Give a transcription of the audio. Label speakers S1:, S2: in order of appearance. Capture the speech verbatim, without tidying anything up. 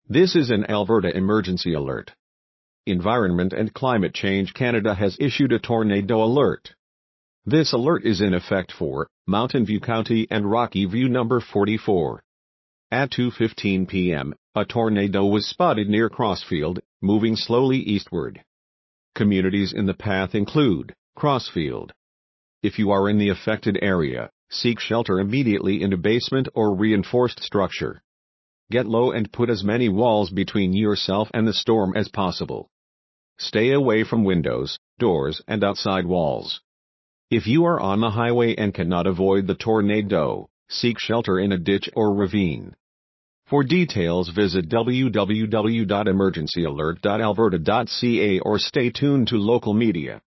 S1: This is an Alberta emergency alert. Environment and Climate Change Canada has issued a tornado alert. This alert is in effect for Mountain View County and Rocky View number forty-four. At two fifteen p m, a tornado was spotted near Crossfield, moving slowly eastward. Communities in the path include Crossfield. If you are in the affected area, seek shelter immediately in a basement or reinforced structure. Get low and put as many walls between yourself and the storm as possible. Stay away from windows, doors, and outside walls. If you are on the highway and cannot avoid the tornado, seek shelter in a ditch or ravine. For details, visit w w w dot emergency alert dot alberta dot c a or stay tuned to local media.